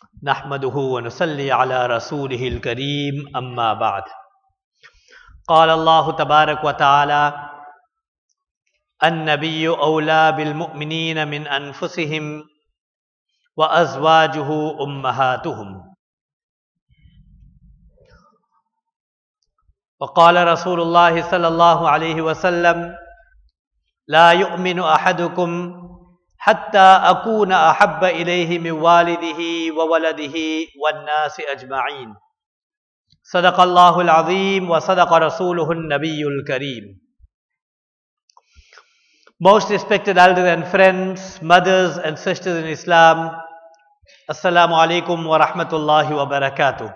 نحمده ونصلي على رسوله الكريم أما بعد قال الله تبارك وتعالى النبي أولى بالمؤمنين من أنفسهم وأزواجه أمهاتهم وقال رسول الله صلى الله عليه وسلم لا يؤمن أحدكم حتى أكون أحب إليه من والده وولده والناس أجمعين صدق الله العظيم وصدق رسوله النبي الكريم. Most respected elders and friends, mothers and sisters in Islam, Assalamu alaikum wa rahmatullahi wa barakatuh.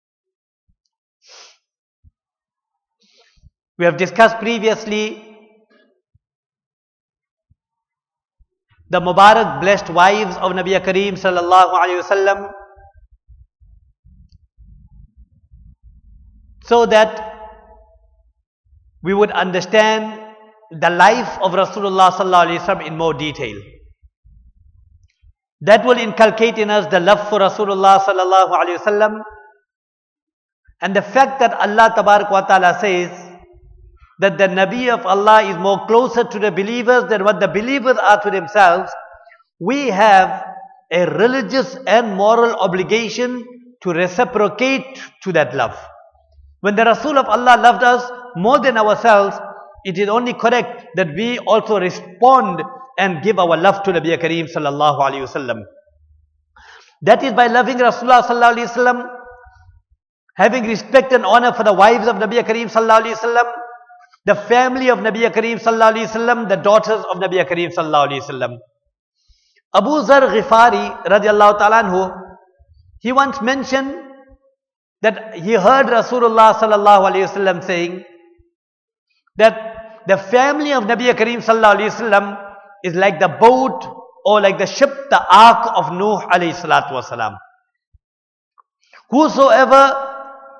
We have discussed previously the Mubarak blessed wives of Nabi Kareem sallallahu alayhi wasallam, so that we would understand the life of Rasulullah sallallahu alayhi wasallam in more detail. That will inculcate in us the love for Rasulullah sallallahu alayhi wasallam, and the fact that Allah tabarak wa ta'ala says that the Nabi of Allah is more closer to the believers than what the believers are to themselves. We have a religious and moral obligation to reciprocate to that love. When the Rasul of Allah loved us more than ourselves, it is only correct that we also respond and give our love to Nabi Kareem sallallahu alayhi wasallam. That is by loving Rasulullah sallallahu alayhi wasallam, having respect and honor for the wives of Nabi Kareem sallallahu alayhi wasallam, the family of Nabi Kareem sallallahu alayhi wasallam, the daughters of Nabi Kareem sallallahu alayhi wasallam. Abu Zar Ghifari radiallahu ta'ala anhu, he once mentioned that he heard Rasulullah sallallahu alayhi wasallam saying that the family of Nabi Kareem sallallahu alayhi wasallam is like the boat or like the ship, the ark of Nuh alayhi salatu wasalam. Whosoever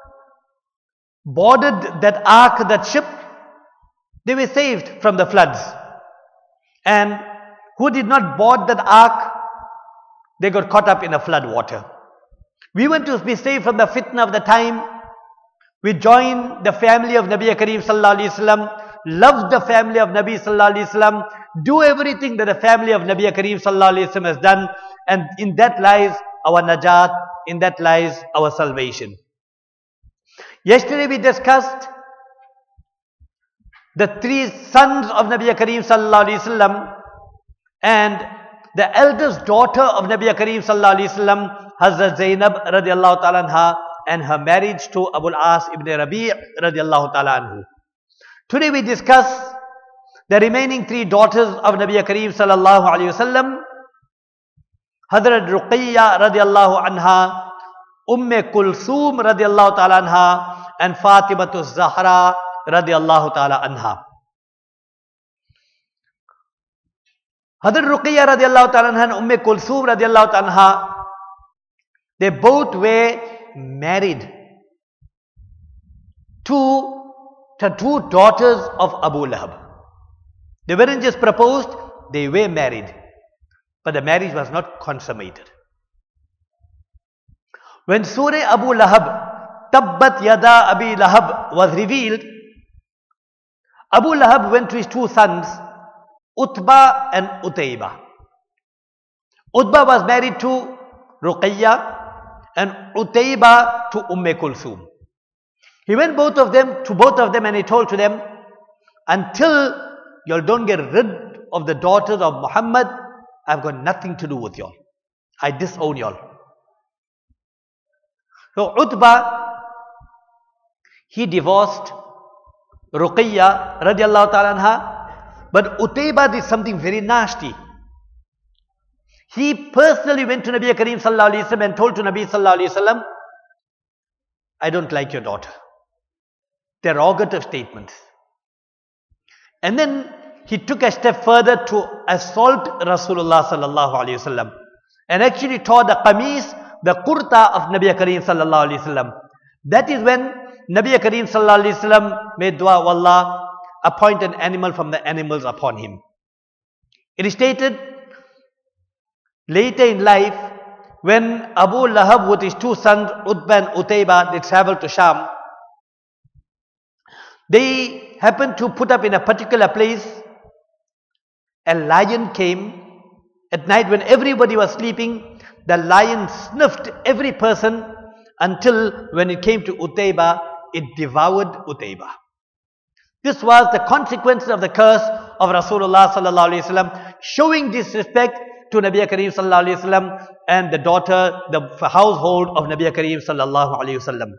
boarded that ark, that ship, they were saved from the floods. And who did not board that ark, they got caught up in a flood water. We want to be saved from the fitna of the time. We join the family of Nabi Kareem sallallahu alayhi wasallam, love the family of Nabi sallallahu alayhi wasallam, do everything that the family of Nabi Kareem sallallahu alayhi wasallam has done, and in that lies our najat, in that lies our salvation. Yesterday we discussed the three sons of Nabi Kareem sallallahu alayhi wasallam, and the eldest daughter of Nabi Kareem sallallahu alayhi wasallam, Hazrat Zainab radiallahu ta'ala anha, and her marriage to Abu al-As ibn Rabi' radiallahu ta'ala anhu. Today we discuss the remaining three daughters of Nabi Kareem sallallahu alayhi wasallam, Hazrat Ruqayya radiallahu anha, Kulthum radiallahu ta'ala anha, and Fatimatu Zahra radiallahu ta'ala anha. Hazrat Ruqayya radiallahu ta'ala anha and Kulthum radiallahu ta'ala anha, they both were married to the two daughters of Abu Lahab. They weren't just proposed, they were married. But the marriage was not consummated. When Surah Abu Lahab, Tabbat Yada Abi Lahab, was revealed, Abu Lahab went to his two sons, Utbah and Utayba. Utbah was married to Ruqayya and Utayba to Kulthum. He went to both of them and he told to them, until you all don't get rid of the daughters of Muhammad, I've got nothing to do with you all. I disown you all. So Utbah, he divorced Ruqayya radiallahu ta'ala anha, but Utayba did something very nasty. He personally went to Nabi Kareem sallallahu alayhi wasallam and told to Nabi sallallahu alayhi wasallam, I don't like your daughter. Derogative statements. And then he took a step further to assault Rasulullah sallallahu alayhi wasallam and actually tore the qamis, the kurta of Nabi Kareem sallallahu alayhi wasallam. That is when Nabi Kareem sallallahu alayhi wasallam made dua, Allah, appoint an animal from the animals upon him. It is stated later in life when Abu Lahab with his two sons, Utbah and Utayba, they traveled to Sham, they happened to put up in a particular place. A lion came at night when everybody was sleeping. The lion sniffed every person until when it came to Utayba, it devoured Utayba. This was the consequence of the curse of Rasulullah sallallahu alaihi wasallam, showing disrespect to Nabi Kareem sallallahu alaihi wasallam and the daughter, the household of Nabi Kareem sallallahu alaihi wasallam.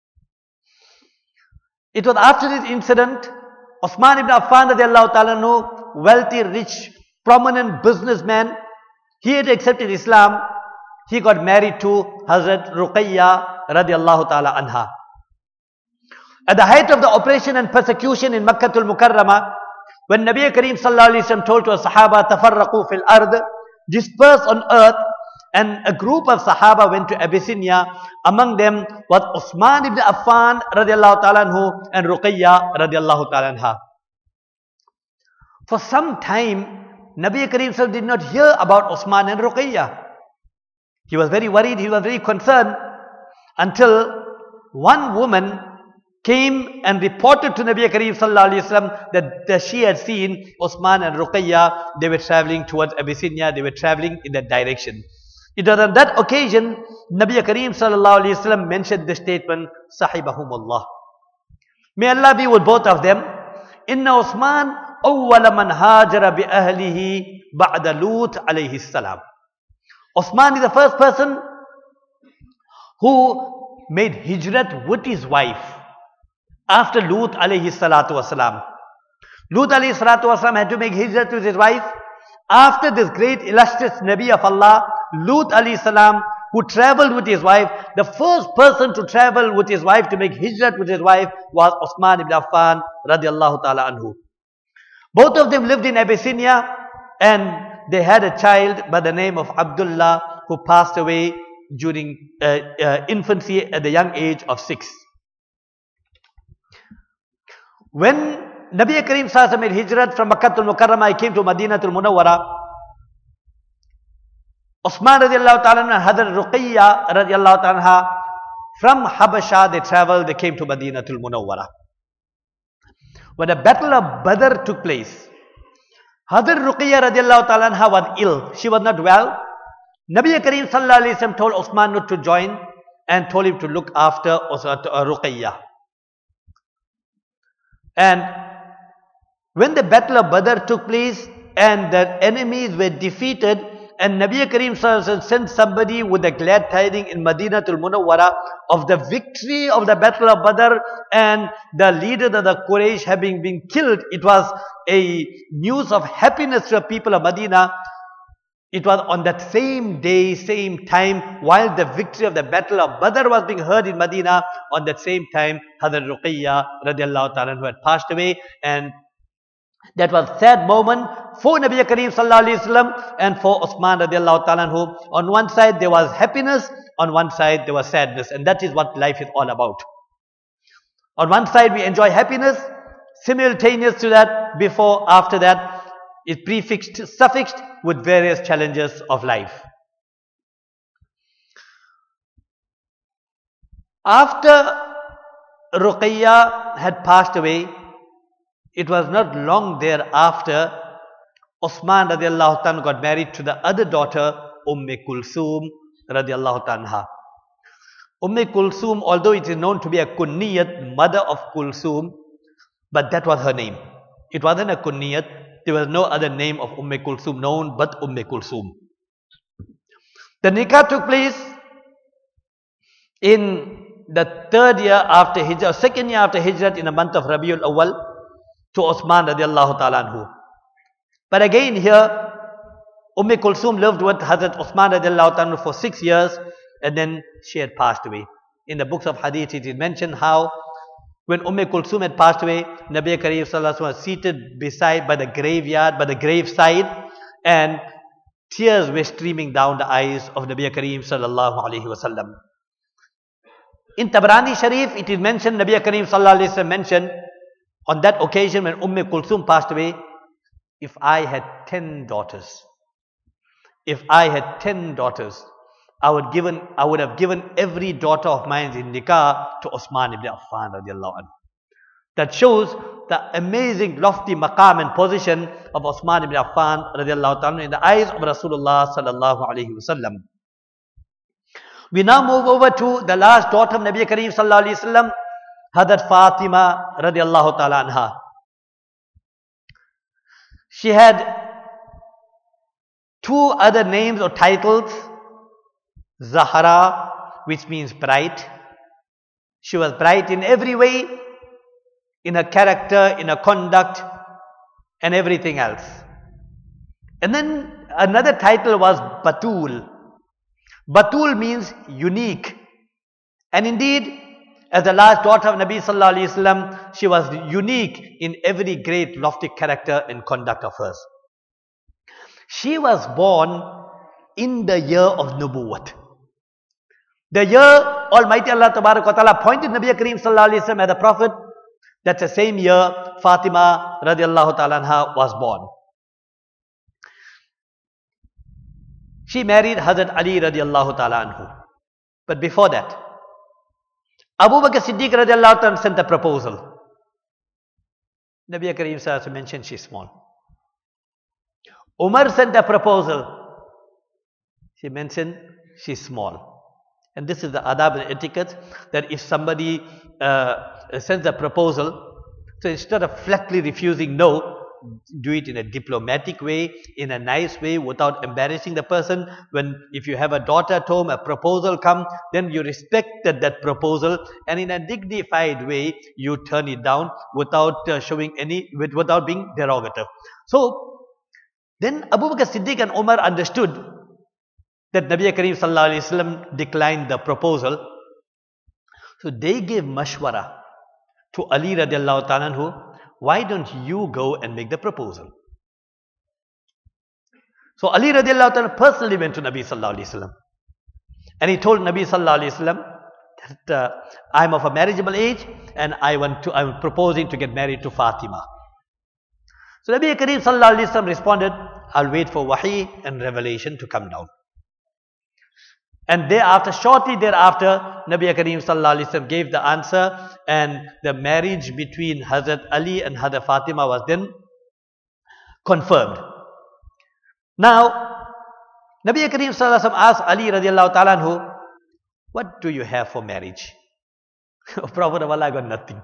It was after this incident, Osman ibn Affan radiallahu ta'ala anhu, wealthy, rich, prominent businessman, he had accepted Islam. He got married to Hazrat Ruqayya radiallahu ta'ala anha. At the height of the oppression and persecution in Makkatul Mukarramah, when Nabi Kareem sallallahu alaihi wasallam told to a Sahaba, "Tafarraqu fil ard," disperse on earth, and a group of Sahaba went to Abyssinia. Among them was Osman ibn Affan radiallahu ta'ala anhu and Ruqayya radiallahu ta'ala anha. For some time, Nabi Kareem sallallahu did not hear about Osman and Ruqayya. He was very worried, he was very concerned, until one woman came and reported to Nabi Kareem sallallahu alaihi wasallam that she had seen Osman and Ruqayya. They were traveling towards Abyssinia, they were traveling in that direction. It was on that occasion Nabi Kareem sallallahu alaihi wasallam mentioned the statement, "Sahibahumullah." May Allah be with both of them. Inna Osman awwala man hajara bi ahlihi ba'da Lut alayhi salam. Osman is the first person who made hijrat with his wife after Lut alayhi salatu wasalam. Lut alayhi salatu wasalam had to make hijrat with his wife. After this great illustrious Nabi of Allah, Lut alayhi salam, who traveled with his wife, the first person to travel with his wife, to make hijrat with his wife, was Osman ibn Affan radiallahu ta'ala anhu. Both of them lived in Abyssinia, and they had a child by the name of Abdullah, who passed away during infancy at the young age of 6. When Nabi Kareem sallallahu alaihi wasallam made hijrat from Makkatul Mukarramah, he came to Madinatul Munawwara. Osman radiallahu ta'ala and Hazrat Ruqayya radiallahu ta'ala, from Habasha they traveled, they came to Madinatul Munawwara. When the battle of Badr took place, Hazrat Ruqayya radiallahu ta'ala anha was ill. She was not well. Nabi Kareem sallallahu alaihi wasallam told Osman not to join and told him to look after Ruqayya. And when the battle of Badr took place and the enemies were defeated, and Nabi Kareem sallallahu alaihi wasallam sent somebody with a glad tiding in Madinatul Munawwara of the victory of the battle of Badr and the leader of the Quraysh having been killed, it was a news of happiness to the people of Medina. It was on that same day, same time, while the victory of the battle of Badr was being heard in Medina, on that same time, Hazrat Ruqayya radiallahu ta'ala who had passed away, and that was a sad moment for Nabi Kareem sallallahu alaihi wasallam and for Osman radiallahu ta'ala anhu. On one side there was happiness, on one side there was sadness, and that is what life is all about. On one side we enjoy happiness, simultaneous to that, before, after that, is prefixed, suffixed with various challenges of life. After Ruqayya had passed away, it was not long thereafter, Osman radiallahu ta'ala got married to the other daughter, Kulsum radiallahu ta'ala. Kulsum, although it is known to be a kunniyat, mother of Kulsum, but that was her name. It wasn't a kunniyat. There was no other name of Kulsum known but Kulsum. The nikah took place in the third year after Hijrah, second year after Hijrah, in the month of Rabiul Awwal, to Osman radiallahu ta'ala anhu. But again here, Kulsum lived with Hazrat Osman radiallahu ta'ala anhu for 6 years, and then she had passed away. In the books of Hadith it is mentioned how when Kulsum had passed away, Nabi Kareem sallallahu alaihi wasallam was seated beside, by the graveyard, by the graveside, and tears were streaming down the eyes of Nabi Kareem sallallahu alaihi wasallam. In Tabrani Sharif it is mentioned, Nabi Kareem sallallahu alaihi wasallam mentioned, on that occasion when Kulsum passed away, if I had 10 daughters, I would have given every daughter of mine in nikah to Osman ibn Affan radiallahu anhu. That shows the amazing lofty maqam and position of Osman ibn Affan radiallahu anhu in the eyes of Rasulullah sallallahu alaihi wasallam. We now move over to the last daughter of Nabi Kareem sallallahu alaihi wasallam, Hazrat Fatima radiallahu ta'ala anha. She had two other names or titles, Zahra, which means bright. She was bright in every way, in her character, in her conduct, and everything else. And then another title was Batul. Batul means unique. And indeed, as the last daughter of Nabi sallallahu alaihi wasallam, she was unique in every great lofty character and conduct of hers. She was born in the year of Nubuwwat. The year Almighty Allah Tabarak wa Ta'ala appointed Nabi Kareem sallallahu alaihi wasallam as the Prophet, that's the same year Fatima radiallahu ta'ala anha was born. She married Hazrat Ali radiallahu ta'ala anhu. But before that, Abu Bakr Siddiq radiallahu ta'ala sent a proposal. Nabi Kareem sallallahu alaihi wasallam mentioned she's small. Umar sent a proposal. She mentioned she's small. And this is the adab and etiquette, that if somebody sends a proposal, so instead of flatly refusing no, do it in a diplomatic way, in a nice way, without embarrassing the person. If you have a daughter at home, a proposal comes, then you respect that proposal, and in a dignified way, you turn it down without without being derogative. So then Abu Bakr Siddiq and Umar understood that Nabi Kareem sallallahu alaihi wasallam declined the proposal. So they gave mashwara to Ali radiallahu ta'ala anhu, why don't you go and make the proposal? So Ali radiallahu ta'ala personally went to Nabi sallallahu alaihi wasallam, and he told Nabi sallallahu alaihi wasallam that I'm of a marriageable age and I'm proposing to get married to Fatima. So Nabi Kareem sallallahu alaihi wasallam responded, I'll wait for wahi and revelation to come down. And shortly thereafter, Nabi Kareem sallallahu alaihi wasallam gave the answer, and the marriage between Hazrat Ali and Hazrat Fatima was then confirmed. Now, Nabi Kareem sallallahu alaihi wasallam asked Ali radiallahu ta'ala anhu, what do you have for marriage? Prophet of Allah, I got nothing.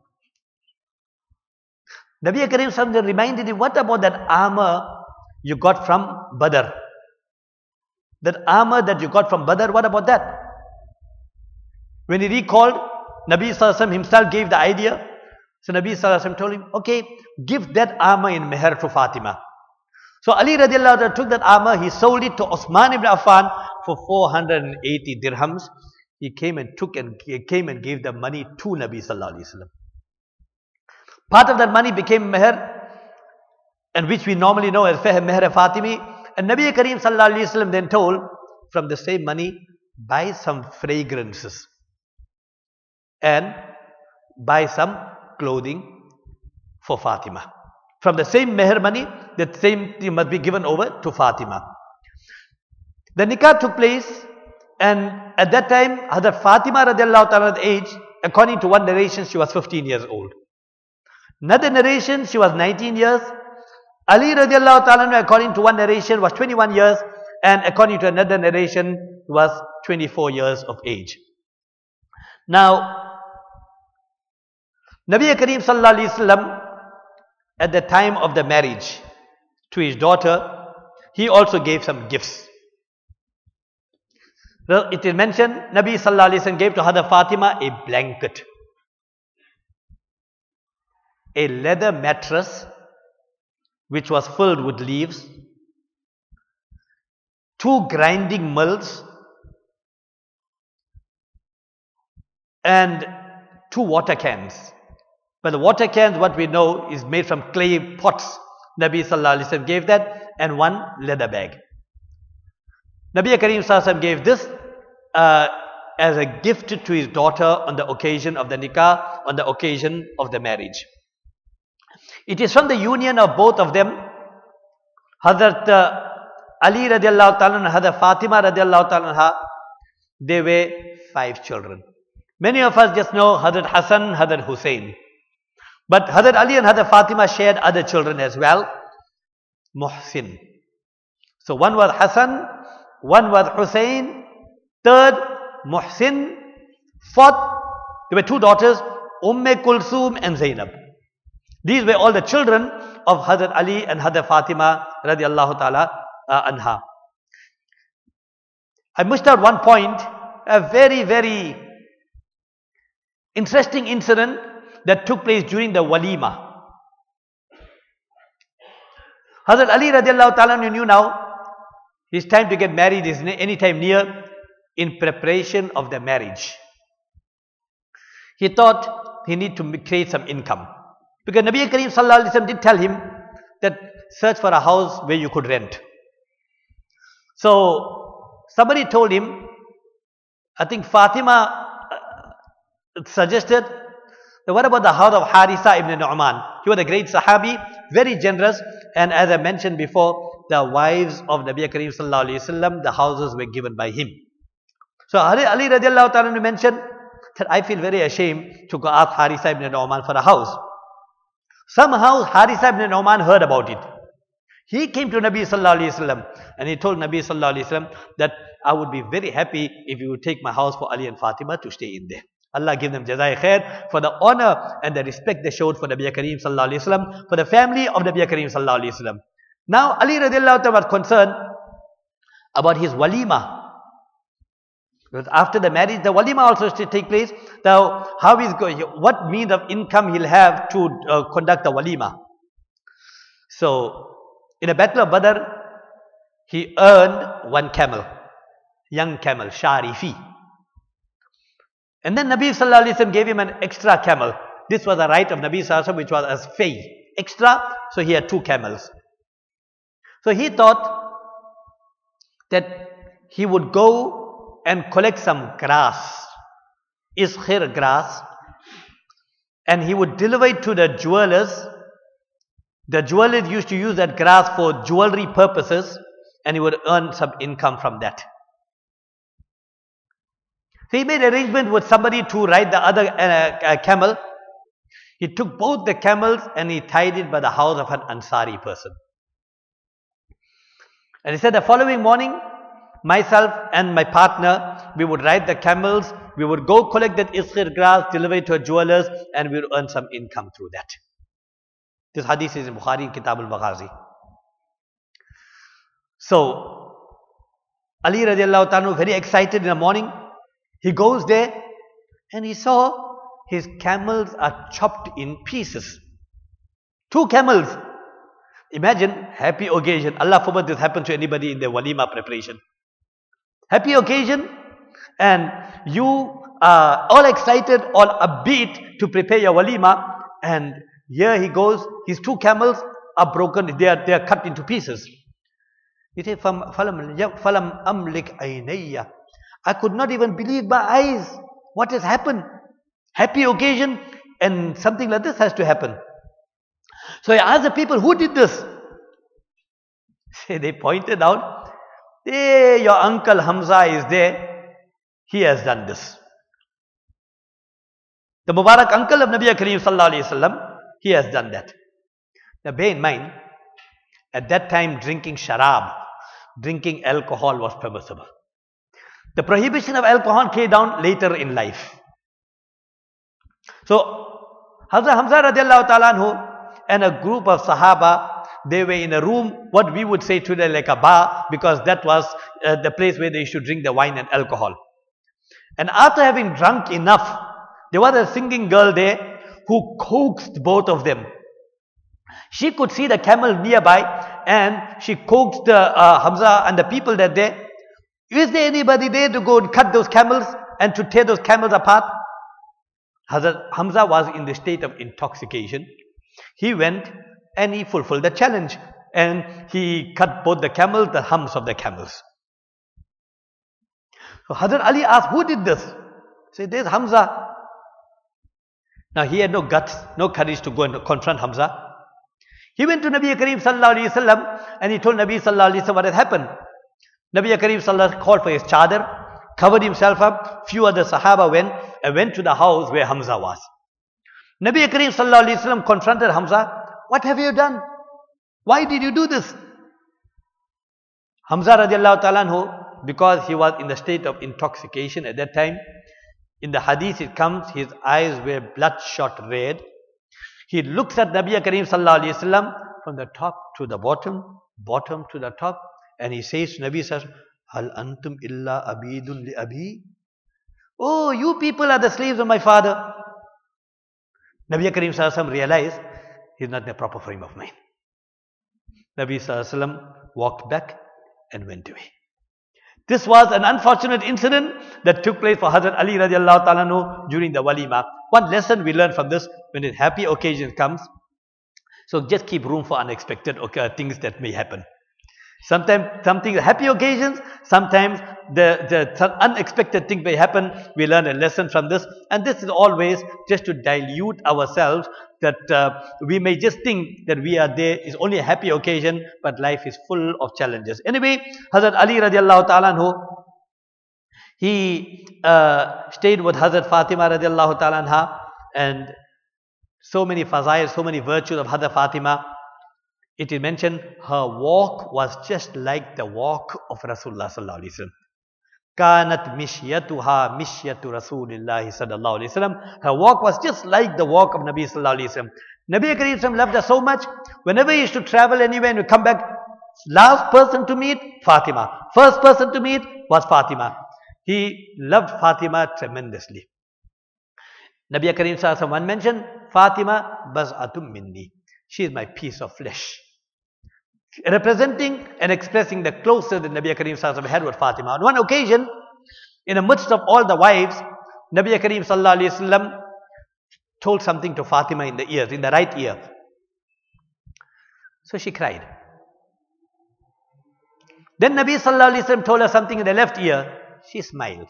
Nabi Kareem sallallahu alaihi wasallam reminded him, what about that armor you got from Badr? That armor that you got from Badr, what about that? When he recalled, Nabi sallallahu alaihi wasallam himself gave the idea. So Nabi sallallahu alaihi wasallam told him, okay, give that armor in meher to Fatima. So Ali radiallahu anhu took that armor, he sold it to Osman ibn Affan for 480 dirhams. He came and gave the money to Nabi sallallahu alaihi wasallam. Part of that money became meher, and which we normally know as meher Fatimi. And Nabi Kareem sallallahu alaihi wasallam then told, from the same money, buy some fragrances and buy some clothing for Fatima. From the same meher money, that same thing must be given over to Fatima. The nikah took place, and at that time, Hazrat Fatima radiallahu ta'ala's age, according to one narration, she was 15 years old. Another narration, she was 19 years. Ali radiallahu ta'ala, according to one narration, was 21 years, and according to another narration, was 24 years of age. Now, Nabi Kareem sallallahu alaihi wasallam, at the time of the marriage to his daughter, he also gave some gifts. Well, it is mentioned, Nabi sallallahu alaihi wasallam gave to Hazrat Fatima a blanket, a leather mattress which was filled with leaves, 2 grinding mills, and 2 water cans. But the water cans, what we know, is made from clay pots. Nabi sallallahu alaihi wasallam gave that, and 1 leather bag. Nabi Kareem sallallahu alaihi wasallam gave this as a gift to his daughter on the occasion of the nikah, on the occasion of the marriage. It is from the union of both of them, Hazrat Ali radiallahu ta'ala and Hazrat Fatima radiallahu ta'ala, there were 5 children. Many of us just know Hazrat Hassan, Hazrat Hussein. But Hazrat Ali and Hazrat Fatima shared other children as well. Muhsin. So one was Hassan, one was Hussein, third Muhsin, fourth, there were 2 daughters, Kulsum and Zainab. These were all the children of Hazrat Ali and Hazrat Fatima radiallahu ta'ala anha. I missed out one point, a very, very interesting incident that took place during the walima. Hazrat Ali radiallahu ta'ala knew now his time to get married is anytime near, in preparation of the marriage. He thought he need to create some income. Because Nabi Kareem sallallahu alaihi wasallam did tell him that search for a house where you could rent. So somebody told him, I think Fatima suggested, what about the house of Harisa ibn Nu'man? He was a great Sahabi, very generous, and as I mentioned before, the wives of Nabi Kareem sallallahu alaihi wasallam, the houses were given by him. So Ali radiallahu ta'ala mentioned that I feel very ashamed to go ask Harisa ibn Nu'man for a house. Somehow Harisa ibn Nu'man heard about it. He came to Nabi sallallahu alaihi wasallam and he told Nabi sallallahu alaihi wasallam that I would be very happy if you would take my house for Ali and Fatima to stay in there. Allah give them jazai khair for the honor and the respect they showed for Nabi Kareem sallallahu alaihi wasallam, for the family of Nabi Kareem sallallahu alaihi wasallam. Now Ali radiallahu ta'ala was concerned about his walima. Because after the marriage, the walima also should take place. Now, how is going? What means of income he'll have to conduct the walima? So, in a battle of Badr, he earned 1 camel, young camel, Sharifi. And then Nabi sallallahu alaihi wasallam gave him an extra camel. This was the right of Nabi sallallahu alaihi wasallam, which was as fay, extra. So he had 2 camels. So he thought that he would go and collect some grass, iskhir grass, and he would deliver it to the jewelers. The jewelers used to use that grass for jewelry purposes, and he would earn some income from that. So he made arrangement with somebody to ride the other camel. He took both the camels and he tied it by the house of an Ansari person. And he said the following morning, myself and my partner, we would ride the camels, we would go collect that iskhir grass, deliver it to a jewelers, and we would earn some income through that. This hadith is in Bukhari in Kitab al-Maghazi. So, Ali radiallahu ta'ala very excited in the morning. He goes there and he saw his camels are chopped in pieces. 2 camels. Imagine, happy occasion. Allah forbid this happen to anybody in their walima preparation. Happy occasion, and you are all excited, all upbeat to prepare your walima, and here he goes, his 2 camels are broken, they are cut into pieces. He said, falam amlik aynayya. I could not even believe my eyes. What has happened? Happy occasion, and something like this has to happen. So I asked the people, who did this? They pointed out, hey, your uncle Hamza is there. He has done this. The Mubarak uncle of Nabi Kareem sallallahu alaihi wasallam, he has done that. Now bear in mind, at that time drinking sharab, drinking alcohol was permissible. The prohibition of alcohol came down later in life. So Hazrat Hamza radiallahu ta'ala anhu and a group of Sahaba, they were in a room, what we would say today like a bar, because that was the place where they used to drink the wine and alcohol. And after having drunk enough, there was a singing girl there who coaxed both of them. She could see the camel nearby and she coaxed Hamza and the people that there. Is there anybody there to go and cut those camels and to tear those camels apart? Hazrat Hamza was in the state of intoxication. He went and he fulfilled the challenge and he cut both the camels, the humps of the camels. So Hazrat Ali asked, who did this? He said, there's Hamza. Now he had no guts, no courage to go and confront Hamza. He went to Nabi Kareem sallallahu alaihi wasallam and he told Nabi sallallahu alaihi wasallam what had happened. Nabi Kareem sallallahu alaihi wasallam called for his chadar covered himself up. Few other Sahaba went to the house where Hamza was. Nabi Kareem sallallahu alaihi wasallam confronted Hamza. What have you done? Why did you do this? Hamza radiallahu ta'ala anhu, because he was in the state of intoxication at that time, in the hadith it comes, his eyes were bloodshot red. He looks at Nabi Kareem sallallahu alaihi wasallam from the top to the bottom, bottom to the top, and he says to Nabi sallallahu alaihi wasallam, Hal antum illa abidun li abi? Oh, you people are the slaves of my father. Nabi Kareem sallallahu alaihi wasallam realized he's not in a proper frame of mind. Nabi sallallahu alaihi wasallam walked back and went away. This was an unfortunate incident that took place for Hazrat Ali radiallahu ta'ala anhu during the walima. One lesson we learn from this: when a happy occasion comes, so just keep room for unexpected things that may happen. Sometimes happy occasions, sometimes the unexpected thing may happen. We learn a lesson from this, and this is always just to dilute ourselves, that we may just think that we are there is only a happy occasion, but life is full of challenges. Anyway, Hazrat Ali radiallahu ta'ala anhu, he stayed with Hazrat Fatima radiallahu ta'ala anha, and so many fazail, so many virtues of Hazrat Fatima. It is mentioned her walk was just like the walk of Rasulullah sallallahu alaihi wasallam. Kanat mishyatuha mishyatu Rasulillahi sallallahu alaihi wasallam. Her walk was just like the walk of Nabi sallallahu alaihi wasallam. Nabi Kareem sallallahu loved her so much. Whenever he used to travel anywhere and would come back, last person to meet, Fatima. First person to meet was Fatima. He loved Fatima tremendously. Nabi Kareem sallallahu alaihi wasallam mentioned, Fatima baz'atum minni. She is my piece of flesh. Representing and expressing the closeness that Nabi Kareem sallallahu alaihi wasallam had with Fatima. On one occasion, in the midst of all the wives, Nabi Kareem sallallahu alaihi wasallam told something to Fatima in the ears, in the right ear. So she cried. Then Nabi sallallahu alaihi wasallam told her something in the left ear. She smiled.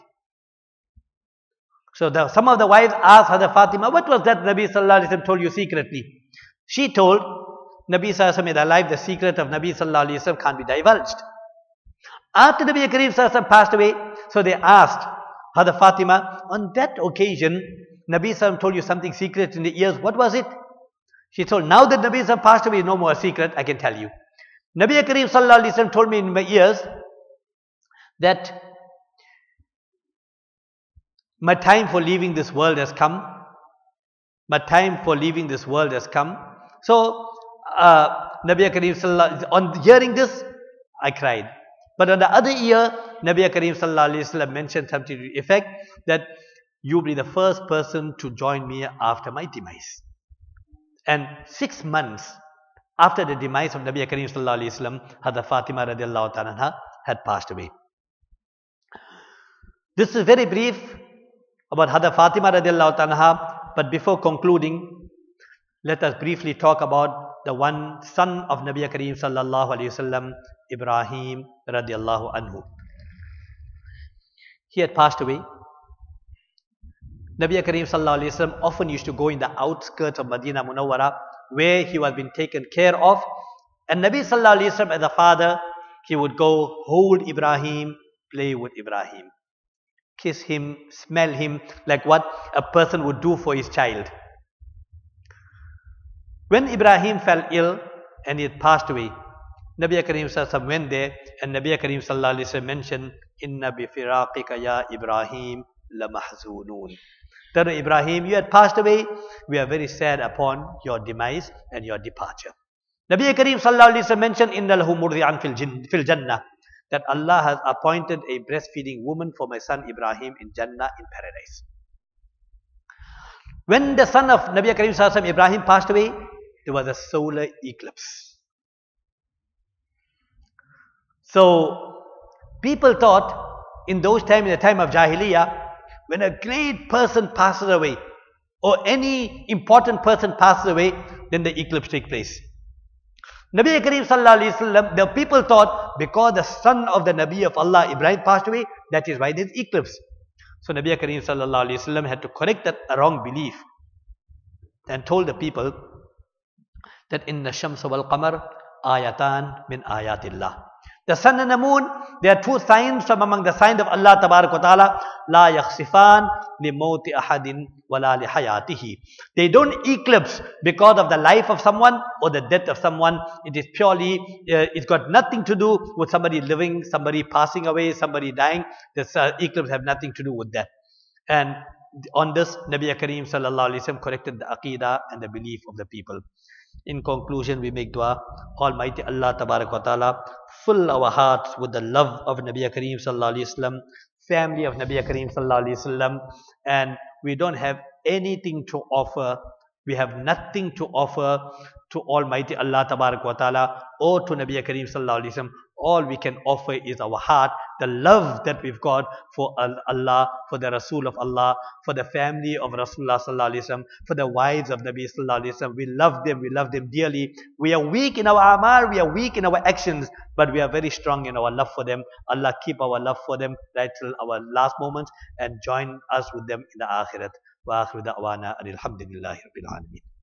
So some of the wives asked Hazrat Fatima, what was that Nabi sallallahu alaihi wasallam told you secretly? She told, Nabi sallallahu alaihi wasallam is alive, the secret of Nabi sallallahu alaihi wasallam can't be divulged. After Nabi Kareem sallallahu alaihi wasallam passed away, so they asked Hazrat Fatima, on that occasion, Nabi sallallahu alaihi wasallam told you something secret in the ears, what was it? She told, now that Nabi sallallahu alaihi wasallam passed away, no more secret, I can tell you. Nabi Kareem sallallahu alaihi wasallam told me in my ears that my time for leaving this world has come. My time for leaving this world has come. So, Nabi Kareem sallallahu alaihi wasallam, on hearing this, I cried. But on the other ear, Nabi Kareem sallallahu alaihi wasallam mentioned something to the effect that you will be the first person to join me after my demise. And 6 months after the demise of Nabi Kareem sallallahu alaihi wasallam, Hazrat Fatima radiallahu ta'ala anha had passed away. This is very brief about Hazrat Fatima radiallahu ta'ala anha. But before concluding, let us briefly talk about the one son of Nabi Kareem sallallahu alaihi wasallam, Ibrahim radiallahu anhu. He had passed away. Nabi Kareem sallallahu alaihi wasallam often used to go in the outskirts of Medina Munawwara, where he was being taken care of. And Nabi sallallahu alaihi wasallam, as a father, he would go hold Ibrahim, play with Ibrahim, kiss him, smell him, like what a person would do for his child. When Ibrahim fell ill and he had passed away, Nabi Kareem sallallahu alaihi wasallam went there, and Nabi Kareem sallallahu alaihi wasallam mentioned, Inna bi firaqika ya Ibrahim la mahzunun. That Ibrahim, you had passed away, we are very sad upon your demise and your departure. Nabi Kareem sallallahu alaihi wasallam mentioned, Inna lahu murdi'an fil jannah, that Allah has appointed a breastfeeding woman for my son Ibrahim in Jannah, in paradise. When the son of Nabi Kareem sallallahu alaihi wasallam, Ibrahim, passed away, there was a solar eclipse. So people thought in those times, in the time of Jahiliyyah, when a great person passes away or any important person passes away, then the eclipse takes place. Nabi Kareem sallallahu alaihi wasallam, the people thought because the son of the Nabi of Allah, Ibrahim, passed away, that is why there is eclipse. So Nabi Kareem sallallahu alaihi wasallam had to correct that wrong belief and told the people that inna shamsa wal qamar ayatan min ayatillah. The sun and the moon, they are two signs from among the signs of Allah Tabarak wa Ta'ala. La yakhsifan li mawti ahadin wala li hayatihi. They don't eclipse because of the life of someone or the death of someone. It is purely, it's got nothing to do with somebody living, somebody passing away, somebody dying. This eclipse have nothing to do with that. And on this, Nabi Kareem Sallallahu Alaihi Wasallam corrected the aqidah and the belief of the people. In conclusion, we make dua, Almighty Allah Tabarak wa Ta'ala fill our hearts with the love of Nabi Kareem Sallallahu Alaihi Wasallam, family of Nabi Kareem Sallallahu Alaihi Wasallam, and we don't have anything to offer. We have nothing to offer to Almighty Allah Tabarak wa Ta'ala or to Nabi Kareem Sallallahu Alaihi Wasallam. All we can offer is our heart, the love that we've got for Allah, for the Rasul of Allah, for the family of Rasulullah Sallallahu Alaihi Wasallam, for the wives of Nabi Sallallahu Alaihi Wasallam. We love them dearly. We are weak in our amal, we are weak in our actions, but we are very strong in our love for them. Allah keep our love for them right till our last moments and join us with them in the akhirat. Wa akhiru da'wana alhamdulillahi rabbil alamin.